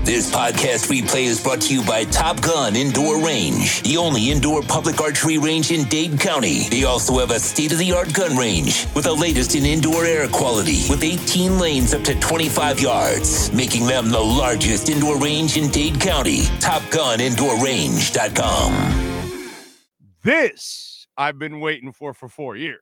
This podcast replay is brought to you by Top Gun Indoor Range, the only indoor public archery range in Dade County. They also have a state-of-the-art gun range with the latest in indoor air quality with 18 lanes up to 25 yards, making them the largest indoor range in Dade County. TopGunIndoorRange.com. This I've been waiting for 4 years.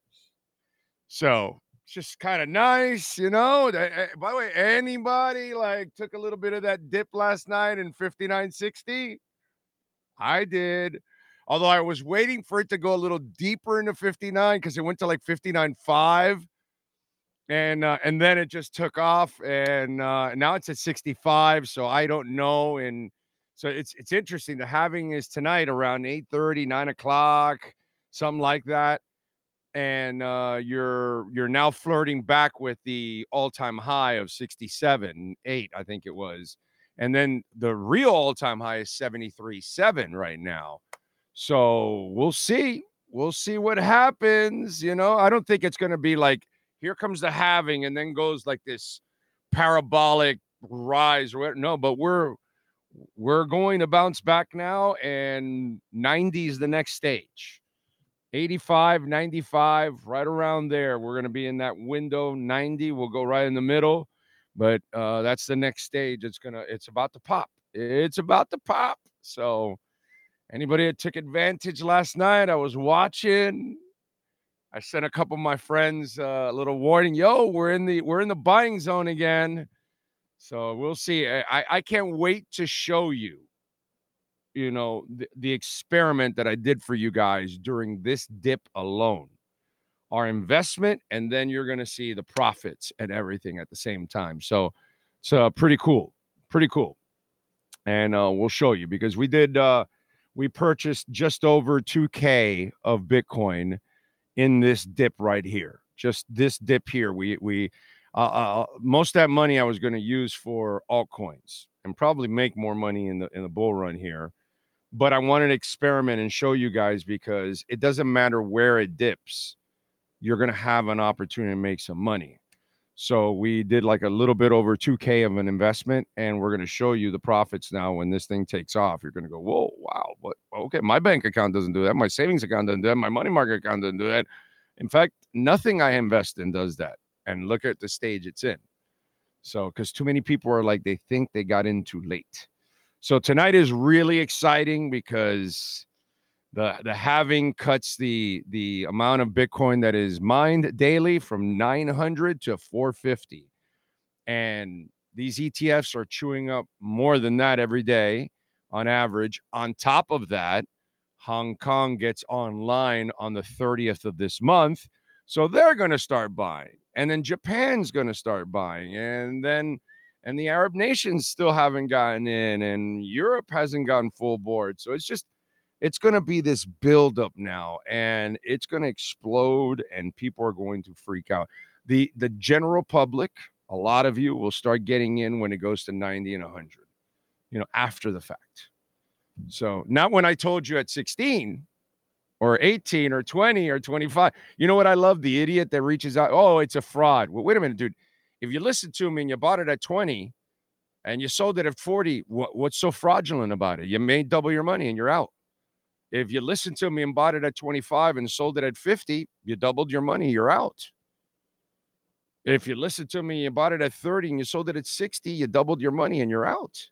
So it's just kind of nice, you know. By the way, anybody took a little bit of that dip last night in 59.60? I did. Although I was waiting for it to go a little deeper into 59 because it went to 59.5. And then it just took off, and now it's at 65. So I don't know. And so it's interesting. The halving is tonight around 8:30, 9 o'clock, something like that. And you're now flirting back with the all-time high of 67.8, I think it was. And then the real all-time high is 73.7 right now. So we'll see. We'll see what happens. You know, I don't think it's going to be here comes the halving and then goes like this parabolic rise or whatever. No, but we're going to bounce back now, and 90 is the next stage. 85, 95, right around there. We're going to be in that window. 90 will go right in the middle, but that's the next stage. It's about to pop. It's about to pop. So anybody that took advantage last night, I was watching. I sent a couple of my friends a little warning. Yo, we're in the buying zone again. So we'll see. I can't wait to show you. You know, the experiment that I did for you guys during this dip alone, our investment, and then you're going to see the profits and everything at the same time. So it's pretty cool. And we'll show you because we purchased just over 2K of Bitcoin in this dip right here. Just this dip here. We most of that money I was going to use for altcoins and probably make more money in the bull run here. But I wanted to experiment and show you guys because it doesn't matter where it dips. You're going to have an opportunity to make some money. So we did a little bit over 2K of an investment, and we're going to show you the profits now when this thing takes off. You're going to go, whoa, wow. But okay, my bank account doesn't do that. My savings account doesn't do that. My money market account doesn't do that. In fact, nothing I invest in does that. And look at the stage it's in. So because too many people are they think they got in too late. So tonight is really exciting because the halving cuts the amount of Bitcoin that is mined daily from 900 to 450. And these ETFs are chewing up more than that every day on average. On top of that, Hong Kong gets online on the 30th of this month. So they're going to start buying. And then Japan's going to start buying. And the Arab nations still haven't gotten in, and Europe hasn't gotten full board. So it's going to be this buildup now, and it's going to explode, and people are going to freak out. The general public, a lot of you will start getting in when it goes to 90 and 100, after the fact. So not when I told you at 16 or 18 or 20 or 25. You know what I love? The idiot that reaches out. Oh, it's a fraud. Well, wait a minute, dude. If you listen to me and you bought it at 20 and you sold it at 40, what's so fraudulent about it? You made double your money and you're out. If you listen to me and bought it at 25 and sold it at 50, you doubled your money, you're out. If you listen to me and you bought it at 30 and you sold it at 60, you doubled your money and you're out.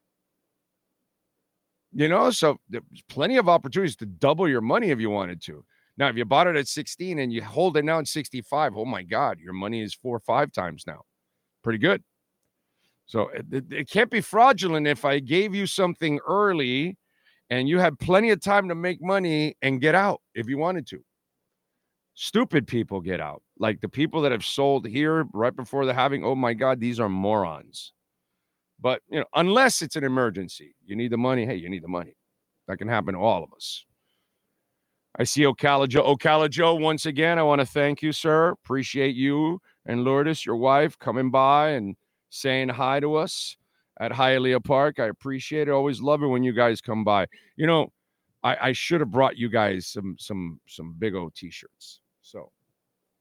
So there's plenty of opportunities to double your money if you wanted to. Now, if you bought it at 16 and you hold it now at 65, oh my God, your money is 4 or 5 times now. Pretty good. So it can't be fraudulent if I gave you something early and you had plenty of time to make money and get out if you wanted to. Stupid people get out. Like the people that have sold here right before the halving, oh my God, these are morons. But, unless it's an emergency, you need the money. Hey, you need the money. That can happen to all of us. I see Ocala Joe. Ocala Joe, once again, I want to thank you, sir. Appreciate you and Lourdes, your wife, coming by and saying hi to us at Hialeah Park. I appreciate it. Always love it when you guys come by. I should have brought you guys some big O t-shirts. So,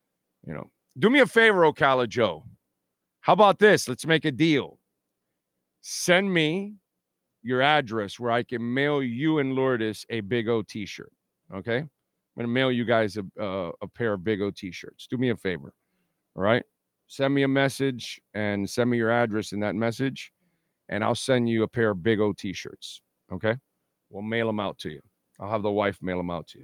do me a favor, Ocala Joe. How about this? Let's make a deal. send me your address where I can mail you and Lourdes a Big O t-shirt. Okay? I'm going to mail you guys a pair of Big O t-shirts. Do me a favor. All right? Send me a message and send me your address in that message, and I'll send you a pair of Big O t-shirts. Okay? We'll mail them out to you. I'll have the wife mail them out to you.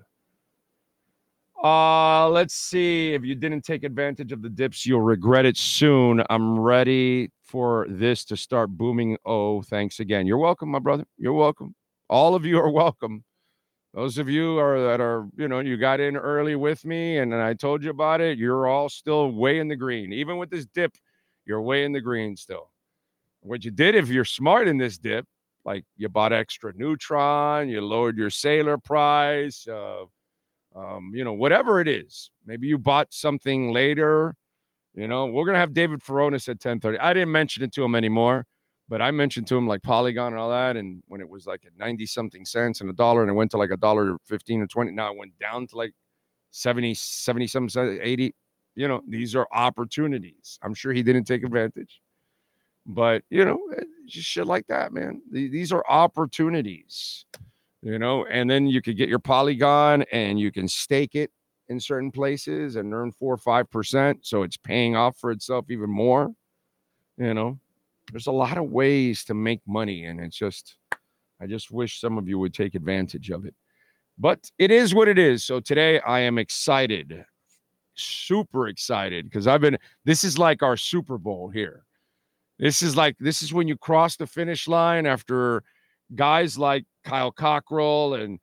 Let's see. If you didn't take advantage of the dips, you'll regret it soon. I'm ready for this to start booming. Oh, thanks again. You're welcome, my brother. You're welcome. All of you are welcome. Those of you that are, you got in early with me and I told you about it, you're all still way in the green. Even with this dip, you're way in the green still. What you did, if you're smart in this dip, like you bought extra Neutron, you lowered your Sailor price, whatever it is. Maybe you bought something later. We're going to have David Furones at 10:30. I didn't mention it to him anymore, but I mentioned to him like Polygon and all that. And when it was like at 90 something cents and $1 and it went to like $1.15 or 20, now it went down to like 70 some cents, 80. These are opportunities. I'm sure he didn't take advantage, but just shit like that, man. These are opportunities. And then you could get your Polygon and you can stake it in certain places and earn 4 or 5%. So it's paying off for itself even more. There's a lot of ways to make money. And I just wish some of you would take advantage of it. But it is what it is. So today I am excited, super excited, because this is like our Super Bowl here. This is when you cross the finish line after guys like Kyle Cockrell and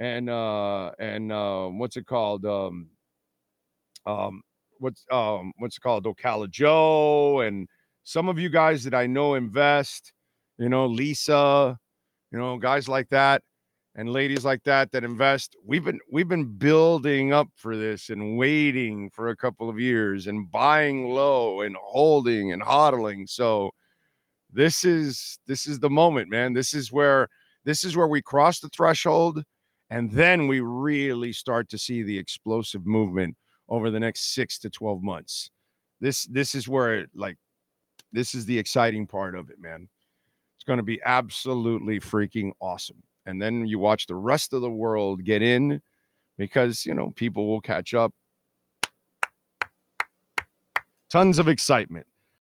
what's it called? What's it called? Ocala Joe and some of you guys that I know invest, Lisa, guys like that and ladies like that invest. We've been building up for this and waiting for a couple of years and buying low and holding and hodling. So this is the moment, man. This is where we cross the threshold, and then we really start to see the explosive movement over the next 6 to 12 months. This is where this is the exciting part of it, man. It's going to be absolutely freaking awesome. And then you watch the rest of the world get in because, people will catch up. Tons of excitement.